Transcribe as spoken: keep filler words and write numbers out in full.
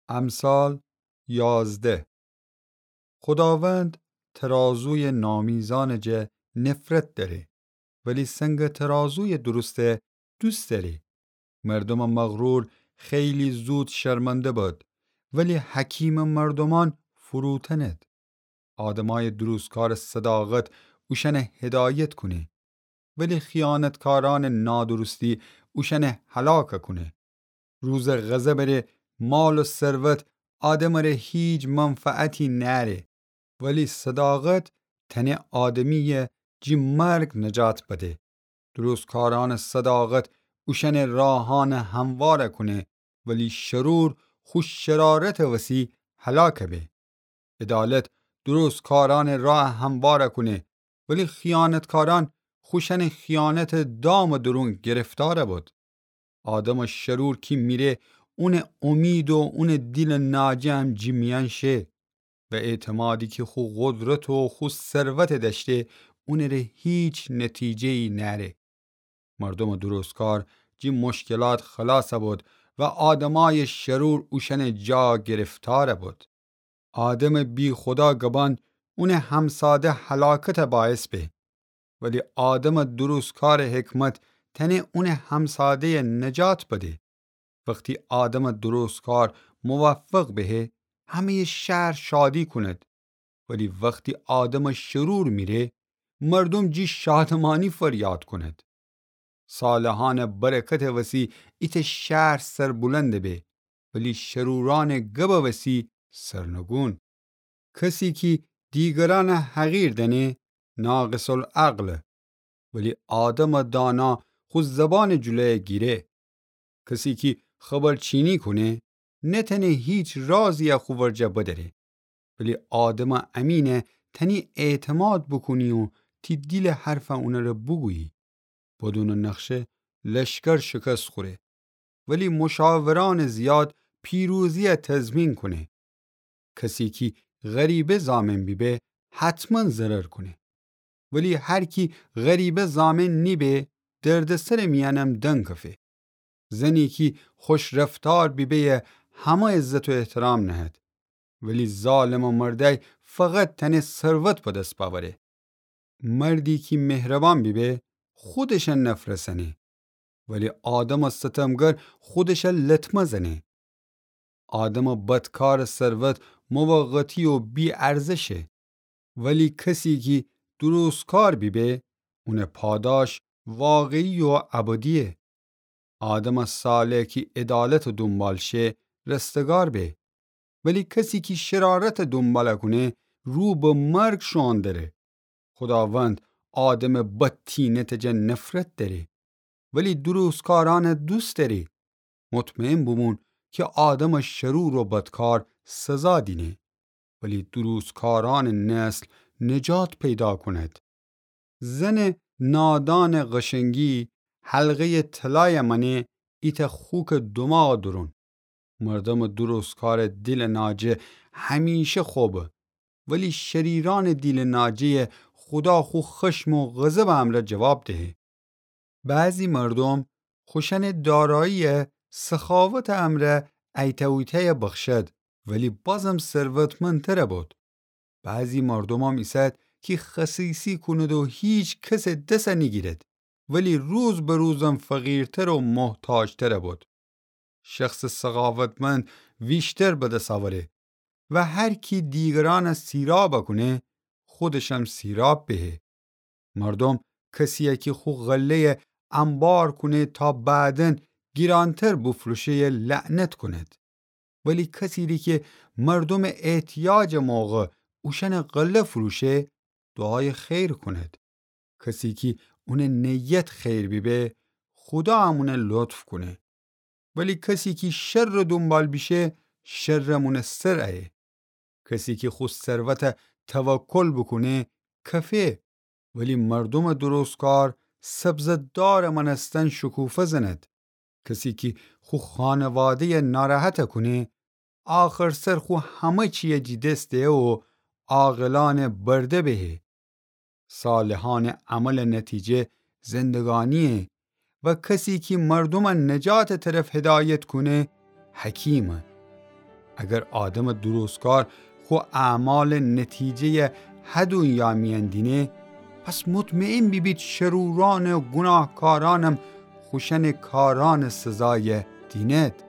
امثال یازده. خداوند ترازوی نامیزان جه نفرت داره ولی سنگ ترازوی درسته دوست داره. مردم مغرور خیلی زود شرمنده بود ولی حکیم مردمان فروتند. آدمای دروستکار صداقت اوشن هدایت کنه ولی خیانتکاران نادرستی اوشن هلاک کنه. روز غضب مال و ثروت آدم ره هیچ منفعتی نره ولی صداقت تن آدمیه جی مرگ نجات بده. دروستکاران صداقت اوشن راهان همواره کنه ولی شرور خوش شرارت وسی هلاک به. عدالت دروستکاران راه همواره کنه ولی خیانتکاران خوشن خیانت دام و درون گرفتاره بود. آدم شرور کی میره اون امید و اون دل ناجم جمیان شه و اعتمادی که خو قدرت و خو ثروت داشته اون ره هیچ نتیجه ای نره. مردم درستکار جی مشکلات خلاص بود و آدمای شرور اوشن جا گرفتار بود. آدم بی خدا گبان اون همساده هلاکت باعث به ولی آدم درستکار حکمت تنه اون همساده نجات بده. وقتی آدم درستکار موفق به همه شهر شادی کند ولی وقتی آدم شرور میره مردم جی شادمانی فریاد کند. صالحان برکت وسی ایت شهر سر بلند به ولی شروران گب وسی سرنگون. کسی که دیگران حقیر دنه ناقص العقل ولی آدم دانا خود زبان جلوی گیره. کسی که خبرچینی کنه نتنه هیچ رازی خوورجه بدره ولی آدم امینه تنی اعتماد بکنی و تی دیل حرف اونه رو بگویی. بدون نقشه لشکر شکست خوره ولی مشاوران زیاد پیروزی تضمین کنه. کسی که غریبه زامن بیبه حتما ضرر کنه ولی هر کی غریبه زامن نیبه دردسر میانم دنکفه. زنی که خوش رفتار بیبه همه عزت و احترام نهد ولی ظالم و مرده فقط تن ثروت به دست باوره. مردی که مهربان بیبه خودش نفرسنه ولی آدم ستمگر خودش لطمه زنه. آدم بدکار ثروت موقتی و بی ارزشه ولی کسی که درستکار بیبه اون پاداش واقعی و ابدیه. آدم صالح که عدالت دنبال شه رستگار به ولی کسی که شرارت دنبال کنه رو به مرگ شون داره. خداوند آدم بدتینت جن نفرت داره ولی درستکاران دوست داره. مطمئن بمون که آدم شرور و بدکار سزا دینه ولی درستکاران نسل نجات پیدا کند. زن نادان قشنگی حلقه طلای منه ایت خوک دماغ درون. مردم درستکار دل ناجه همیشه خوبه ولی شریران دل ناجه خدا خو خشم و غضب امر جواب دهه. بعضی مردم خوشن دارایی سخاوت امر ایتویته بخشد ولی بازم ثروتمندتر بود. بعضی مردم هم ایسد که خصیصی کند و هیچ کس دست نگیرد ولی روز به روزم فقیرتر و محتاجتر بود. شخص سخاوتمند ویشتر به دست آوره و هر کی دیگران سیراب کنه خودشم سیراب بهه. مردم کسیه که خو غله انبار کنه تا بعدن گیرانتر بفروشه لعنت کند ولی کسی که مردم احتیاج موقع اوشن غله فروشه دعای خیر کند. کسی که اون نیت خیر بیبه خدا همونه لطف کنه ولی کسی که شر دنبال بیشه شرمون سرعه. کسی که خود ثروت توکل بکنه کفه ولی مردم درستکار سبزدار منستن شکوفه زند. کسی که خو خانواده ناراحت کنه آخر سر خو همه چیه جی دسته و عاقلان برده بهه. صالحان عمل نتیجه زندگانیه و کسی که مردم نجات طرف هدایت کنه حکیمه. اگر آدم درستکار خو اعمال نتیجه هدون یا میندینه، پس مطمئن بیبید شروران و گناهکارانم خوشن کاران سزای دینت.